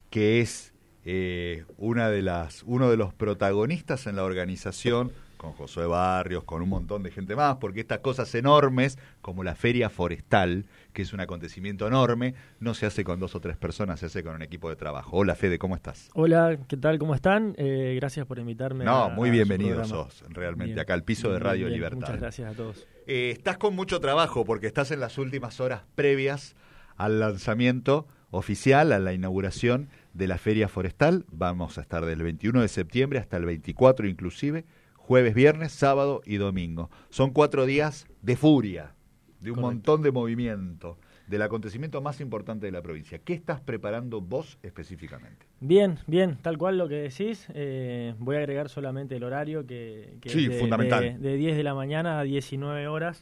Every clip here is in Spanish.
que es uno de los protagonistas en la organización, con Josué Barrios, con un montón de gente más, porque estas cosas enormes, como la Feria Forestal, que es un acontecimiento enorme, no se hace con 2 o 3 personas, se hace con un equipo de trabajo. Hola Fede, ¿cómo estás? Hola, ¿qué tal? ¿Cómo están? Gracias por invitarme. Muy bienvenido sos, realmente, bien, acá al piso de Radio bien, Libertad. Muchas gracias a todos. Estás con mucho trabajo, porque estás en las últimas horas previas al lanzamiento oficial, a la inauguración de la Feria Forestal. Vamos a estar del 21 de septiembre hasta el 24 inclusive, jueves, viernes, sábado y domingo. Son 4 días de furia, de un Correcto. montón de movimiento, del acontecimiento más importante de la provincia. ¿Qué estás preparando vos específicamente? Bien, tal cual lo que decís. Voy a agregar solamente el horario, que sí, es fundamental. de 10 de la mañana a 19 horas,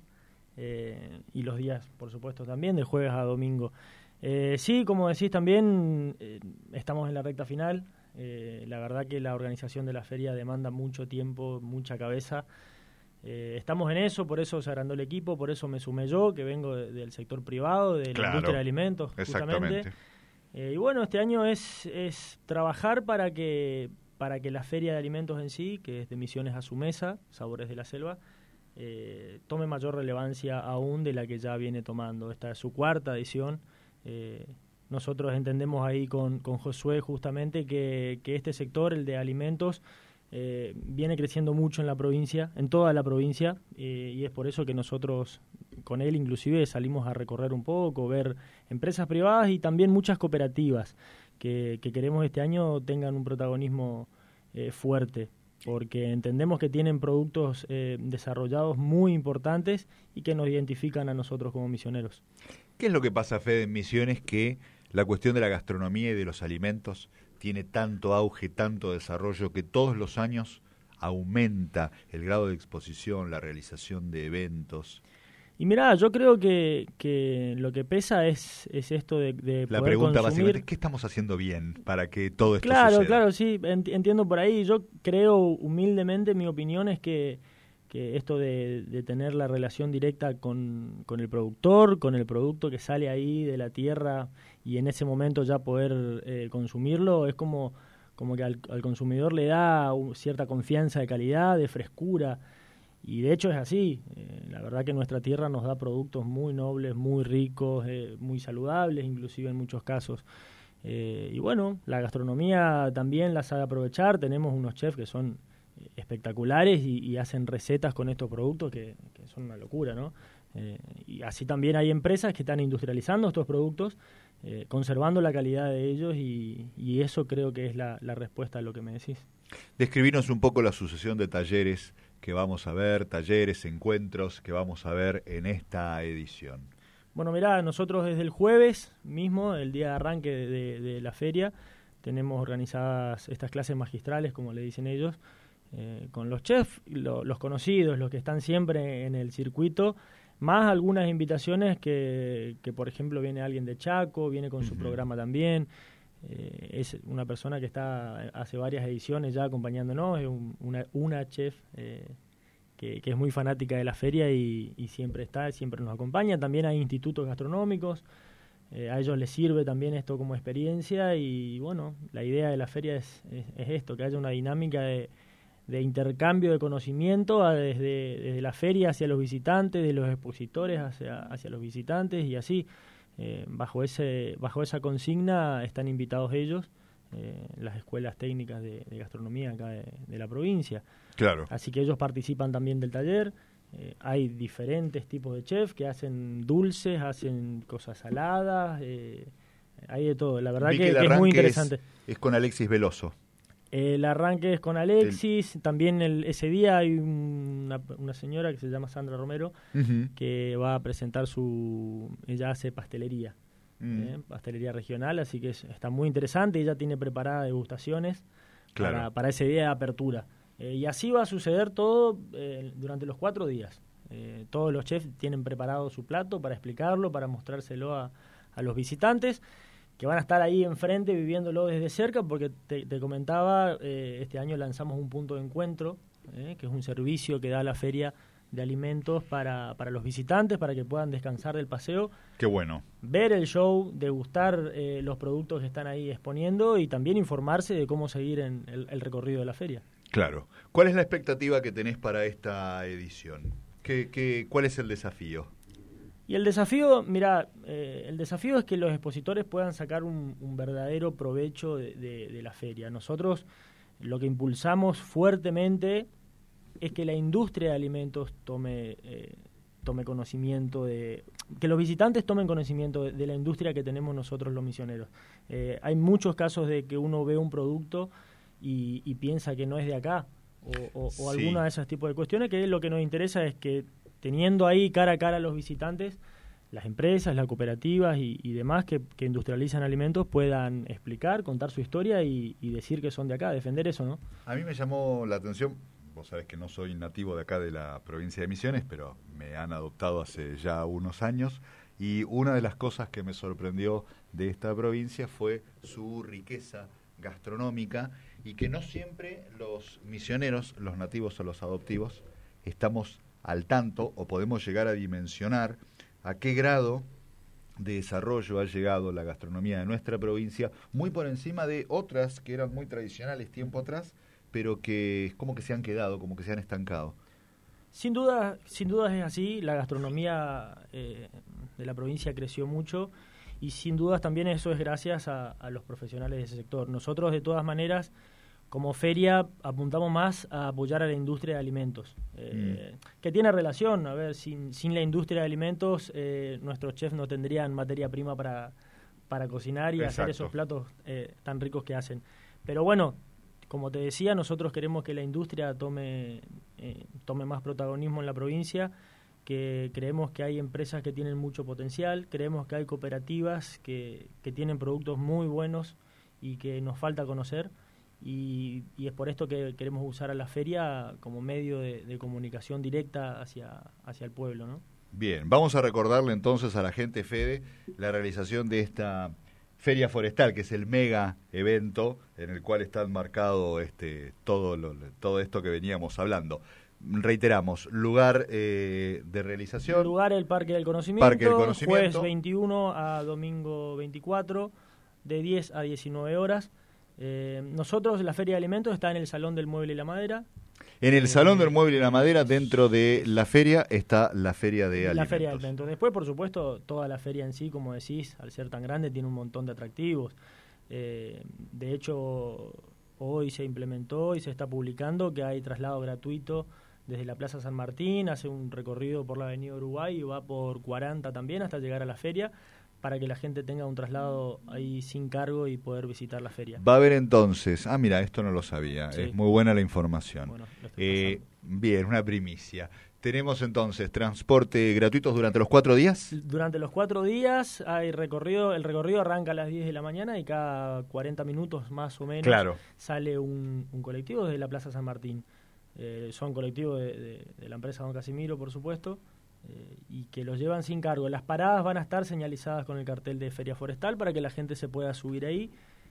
y los días, por supuesto, también, de jueves a domingo. Sí, como decís también, estamos en la recta final. La verdad que la organización de la feria demanda mucho tiempo, mucha cabeza. Estamos en eso, por eso se agrandó el equipo, por eso me sumé yo, que vengo del sector privado, de la industria de alimentos, justamente. Y bueno, este año es trabajar para que la feria de alimentos en sí, que es de Misiones a su mesa, Sabores de la Selva, tome mayor relevancia aún de la que ya viene tomando. Esta es su 4ª edición. Nosotros entendemos ahí con Josué justamente que este sector, el de alimentos, viene creciendo mucho en la provincia, en toda la provincia, y es por eso que nosotros con él inclusive salimos a recorrer un poco, ver empresas privadas y también muchas cooperativas que queremos este año tengan un protagonismo fuerte, porque entendemos que tienen productos desarrollados muy importantes y que nos identifican a nosotros como misioneros. ¿Qué es lo que pasa, Fede, en Misiones, que la cuestión de la gastronomía y de los alimentos tiene tanto auge, tanto desarrollo, que todos los años aumenta el grado de exposición, la realización de eventos? Y mirá, yo creo que lo que pesa es esto de la poder pregunta consumir. Básicamente, ¿qué estamos haciendo bien para que todo esto Claro, suceda? Claro, sí, entiendo por ahí. Yo creo humildemente, mi opinión es que esto de tener la relación directa con el productor, con el producto que sale ahí de la tierra y en ese momento ya poder consumirlo, es como que al consumidor le da cierta confianza de calidad, de frescura, y de hecho es así. La verdad que nuestra tierra nos da productos muy nobles, muy ricos, muy saludables inclusive en muchos casos. Y bueno, la gastronomía también la sabe aprovechar. Tenemos unos chefs que son espectaculares y hacen recetas con estos productos que son una locura, ¿no? Y así también hay empresas que están industrializando estos productos, conservando la calidad de ellos, y eso creo que es la respuesta a lo que me decís. Describinos un poco la sucesión de talleres que vamos a ver, talleres, encuentros que vamos a ver en esta edición. Bueno, mirá, nosotros desde el jueves mismo, el día de arranque de la feria, tenemos organizadas estas clases magistrales, como le dicen ellos, con los chefs, los conocidos, los que están siempre en el circuito, más algunas invitaciones que por ejemplo, viene alguien de Chaco, viene con su programa también. Es una persona que está hace varias ediciones ya acompañándonos, es una chef que es muy fanática de la feria y siempre nos acompaña. También hay institutos gastronómicos, a ellos les sirve también esto como experiencia, y bueno, la idea de la feria es esto, que haya una dinámica de intercambio de conocimiento desde la feria hacia los visitantes, de los expositores hacia los visitantes, y así. Bajo esa consigna están invitados ellos, las escuelas técnicas de gastronomía acá de la provincia. Claro. Así que ellos participan también del taller. Hay diferentes tipos de chefs que hacen dulces, hacen cosas saladas, hay de todo. La verdad que es muy interesante. Es con Alexis Veloso. El arranque es con Alexis. También ese día hay una señora que se llama Sandra Romero, que va a presentar ella hace pastelería, pastelería regional, así que está muy interesante. Ella tiene preparadas degustaciones para ese día de apertura. Y así va a suceder todo durante los 4 días. Todos los chefs tienen preparado su plato para explicarlo, para mostrárselo a los visitantes, que van a estar ahí enfrente viviéndolo desde cerca, porque te comentaba, este año lanzamos un punto de encuentro, que es un servicio que da la feria de alimentos para los visitantes, para que puedan descansar del paseo. Qué bueno. Ver el show, degustar los productos que están ahí exponiendo y también informarse de cómo seguir en el recorrido de la feria. Claro. ¿Cuál es la expectativa que tenés para esta edición? ¿Cuál es el desafío? Y el desafío, mira, el desafío es que los expositores puedan sacar un verdadero provecho de la feria. Nosotros lo que impulsamos fuertemente es que la industria de alimentos tome conocimiento que los visitantes tomen conocimiento de la industria que tenemos nosotros los misioneros. Hay muchos casos de que uno ve un producto y piensa que no es de acá o Sí. alguna de esos tipos de cuestiones, que lo que nos interesa es que teniendo ahí cara a cara a los visitantes, las empresas, las cooperativas y demás que industrializan alimentos puedan explicar, contar su historia y decir que son de acá, defender eso, ¿no? A mí me llamó la atención, vos sabés que no soy nativo de acá de la provincia de Misiones, pero me han adoptado hace ya unos años, y una de las cosas que me sorprendió de esta provincia fue su riqueza gastronómica, y que no siempre los misioneros, los nativos o los adoptivos, estamos al tanto o podemos llegar a dimensionar a qué grado de desarrollo ha llegado la gastronomía de nuestra provincia, muy por encima de otras que eran muy tradicionales tiempo atrás, pero que como que se han quedado, como que se han estancado. Sin duda es así, la gastronomía de la provincia creció mucho y sin dudas también eso es gracias a los profesionales de ese sector. Nosotros de todas maneras como feria apuntamos más a apoyar a la industria de alimentos, que tiene relación, a ver, sin la industria de alimentos nuestros chefs no tendrían materia prima para cocinar y Exacto. hacer esos platos tan ricos que hacen. Pero bueno, como te decía, nosotros queremos que la industria tome más protagonismo en la provincia, que creemos que hay empresas que tienen mucho potencial, creemos que hay cooperativas que tienen productos muy buenos y que nos falta conocer. Y es por esto que queremos usar a la feria como medio de comunicación directa hacia el pueblo, ¿no? Bien, vamos a recordarle entonces a la gente, Fede, la realización de esta Feria Forestal, que es el mega evento en el cual está enmarcado todo esto que veníamos hablando. Reiteramos, lugar de realización. Lugar el Parque del Conocimiento, Parque del Conocimiento. jueves 21 a domingo 24, de 10 a 19 horas. Nosotros, la Feria de Alimentos está en el Salón del Mueble y la Madera. En el Salón del Mueble y la Madera, dentro de la feria, está la Feria de Alimentos. La Feria de Alimentos. Después, por supuesto, toda la feria en sí, como decís, al ser tan grande, tiene un montón de atractivos. De hecho, hoy se implementó y se está publicando que hay traslado gratuito desde la Plaza San Martín, hace un recorrido por la Avenida Uruguay y va por 40 también hasta llegar a la feria, para que la gente tenga un traslado ahí sin cargo y poder visitar la feria. Va a haber entonces, mira, esto no lo sabía, Sí. es muy buena la información. Bueno, lo estoy pasando. Bien, una primicia. Tenemos entonces transporte gratuitos durante los 4 días. Durante los 4 días hay recorrido, el recorrido arranca a las 10 de la mañana y cada 40 minutos más o menos Claro. sale un colectivo desde la Plaza San Martín. Son colectivos de la empresa Don Casimiro, por supuesto, y que los llevan sin cargo. Las paradas van a estar señalizadas con el cartel de Feria Forestal para que la gente se pueda subir ahí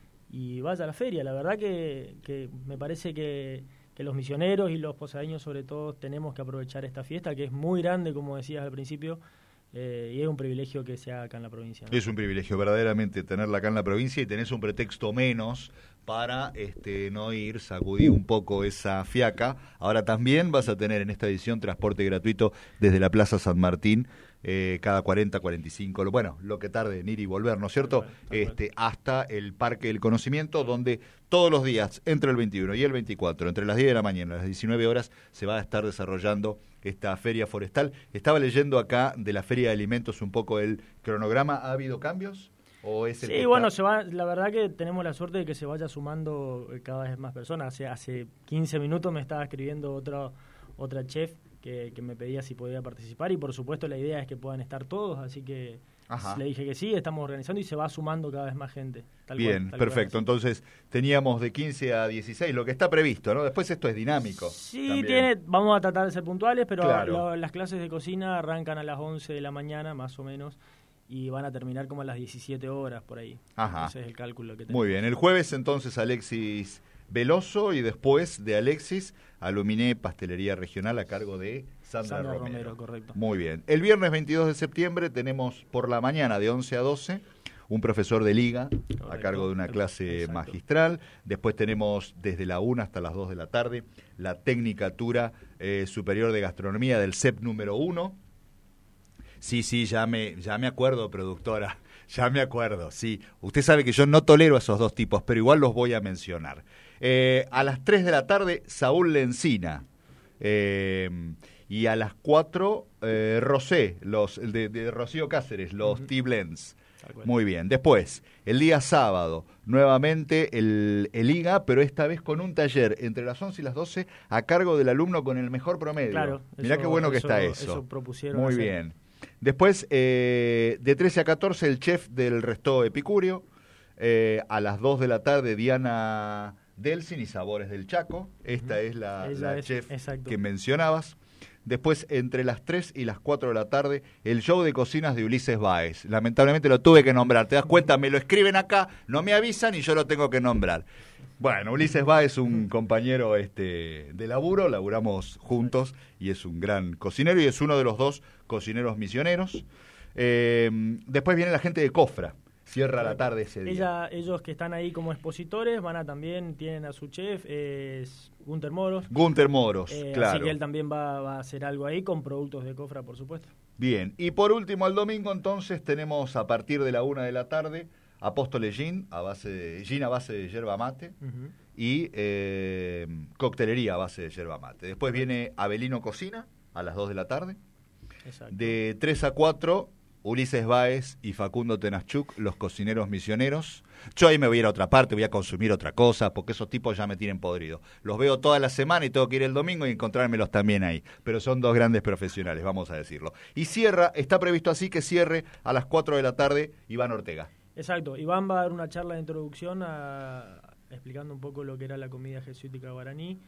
y vaya a la feria. La verdad que me parece que los misioneros y los posadeños sobre todo tenemos que aprovechar esta fiesta, que es muy grande, como decías al principio, y es un privilegio que se haga acá en la provincia, ¿no? Es un privilegio verdaderamente tenerla acá en la provincia y tenés un pretexto menos para no ir, sacudir un poco esa fiaca. Ahora también vas a tener en esta edición transporte gratuito desde la Plaza San Martín, cada 40, 45, bueno, lo que tarde en ir y volver, ¿no es cierto? Hasta el Parque del Conocimiento, donde todos los días, entre el 21 y el 24, entre las 10 de la mañana y las 19 horas, se va a estar desarrollando esta feria forestal. Estaba leyendo acá de la Feria de Alimentos un poco el cronograma. ¿Ha habido cambios? ¿O es el Sí, bueno, la verdad que tenemos la suerte de que se vaya sumando cada vez más personas. Hace 15 minutos me estaba escribiendo otra chef que me pedía si podía participar y por supuesto la idea es que puedan estar todos, así que le dije que sí, estamos organizando y se va sumando cada vez más gente. Bien, perfecto. Entonces teníamos de 15 a 16, lo que está previsto, ¿no? Después esto es dinámico. Sí, vamos a tratar de ser puntuales, pero claro, las clases de cocina arrancan a las 11 de la mañana, más o menos, y van a terminar como a las 17 horas, por ahí. Ajá. Ese es el cálculo que tenemos. Muy bien. El jueves, entonces, Alexis Veloso y después de Alexis, Aluminé Pastelería Regional a cargo de Sandra Romero. Correcto. Muy bien. El viernes 22 de septiembre tenemos por la mañana de 11 a 12 un profesor de liga, correcto, a cargo de una clase exacto, magistral. Después tenemos desde la 1 hasta las 2 de la tarde la Tecnicatura Superior de Gastronomía del CEP número 1. Sí, ya me acuerdo, productora, ya me acuerdo, sí. Usted sabe que yo no tolero a esos dos tipos, pero igual los voy a mencionar. A las 3 de la tarde, Saúl Lencina. Y a las 4, Rosé, de Rocío Cáceres, los T-Blends. Muy bien. Después, el día sábado, nuevamente el IGA, pero esta vez con un taller entre las 11 y las 12 a cargo del alumno con el mejor promedio. Claro. Mirá qué bueno que está eso. Eso propusieron. Muy bien. Después, de 13 a 14, el chef del Resto Epicúreo. A las 2 de la tarde, Diana Delsin y Sabores del Chaco. Esta es la chef exacto, que mencionabas. Después, entre las 3 y las 4 de la tarde, el show de cocinas de Ulises Báez. Lamentablemente lo tuve que nombrar. ¿Te das cuenta? Me lo escriben acá, no me avisan y yo lo tengo que nombrar. Bueno, Ulises Báez es un compañero de laburo, laburamos juntos y es un gran cocinero y es uno de los 2 cocineros misioneros. Después viene la gente de Cofra. Cierra la tarde ese día. Ellos que están ahí como expositores tienen a su chef, es Gunter Moros. Gunter Moros, claro. Así que él también va a hacer algo ahí con productos de Cofra, por supuesto. Bien, y por último el domingo entonces tenemos a partir de la 1 de la tarde Apóstoles Gin a base de yerba mate y coctelería a base de yerba mate. Después viene Abelino Cocina a las 2 de la tarde. Exacto. De 3 a 4... Ulises Báez y Facundo Tenachuk, los cocineros misioneros. Yo ahí me voy a ir a otra parte, voy a consumir otra cosa, porque esos tipos ya me tienen podrido. Los veo toda la semana y tengo que ir el domingo y encontrármelos también ahí. Pero son 2 grandes profesionales, vamos a decirlo. Y está previsto así que cierre a las 4 de la tarde Iván Ortega. Exacto, Iván va a dar una charla de introducción explicando un poco lo que era la comida jesuítica guaraní,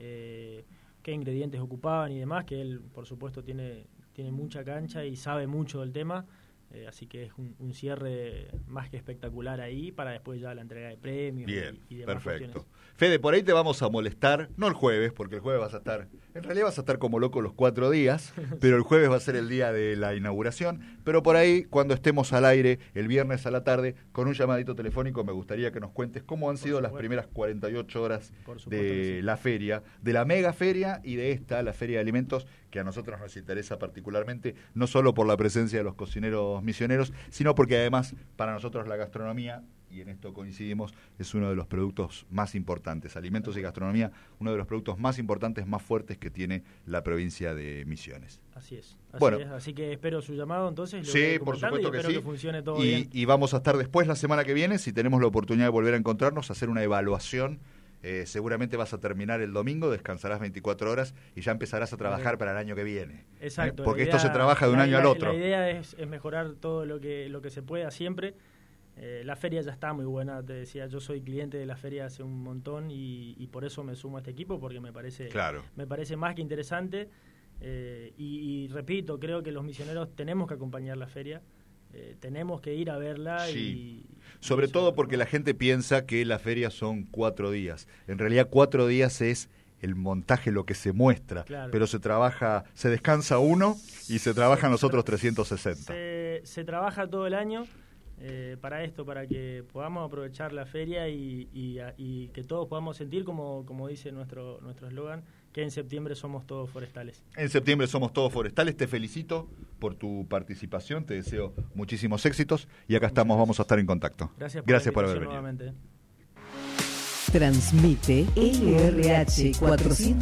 qué ingredientes ocupaban y demás, que él, por supuesto, tiene mucha cancha y sabe mucho del tema, así que es un cierre más que espectacular ahí para después ya la entrega de premios. Bien, y demás perfecto. Cuestiones. Fede, por ahí te vamos a molestar, no el jueves, porque el jueves en realidad vas a estar como loco los 4 días, pero el jueves va a ser el día de la inauguración, pero por ahí cuando estemos al aire el viernes a la tarde con un llamadito telefónico me gustaría que nos cuentes cómo han sido las primeras 48 horas de la feria, de la mega feria y de la Feria de Alimentos, que a nosotros nos interesa particularmente, no solo por la presencia de los cocineros misioneros, sino porque además para nosotros la gastronomía, y en esto coincidimos, es uno de los productos más importantes. Alimentos y gastronomía, uno de los productos más importantes, más fuertes que tiene la provincia de Misiones. Así es. Bueno, así que espero su llamado entonces. Sí, por supuesto que sí. Que funcione todo bien. Y vamos a estar después, la semana que viene, si tenemos la oportunidad de volver a encontrarnos, hacer una evaluación. Seguramente vas a terminar el domingo, descansarás 24 horas y ya empezarás a trabajar para el año que viene. Exacto. Porque esto se trabaja de un año al otro. La idea es mejorar todo lo que se pueda siempre. La feria ya está muy buena, te decía, yo soy cliente de la feria hace un montón y por eso me sumo a este equipo, porque me parece más que interesante. Y repito, creo que los misioneros tenemos que acompañar la feria. Tenemos que ir a verla. Sí. Sobre todo porque la gente piensa que la feria son 4 días. En realidad 4 días es el montaje, lo que se muestra. Claro. Pero se descansa uno y se trabajan los otros 360. Se trabaja todo el año para que podamos aprovechar la feria y que todos podamos sentir, como dice nuestro eslogan, que en septiembre somos todos forestales. En septiembre somos todos forestales. Te felicito por tu participación, te deseo muchísimos éxitos y acá estamos, vamos a estar en contacto. Gracias por haber venido. Transmite LRH 400.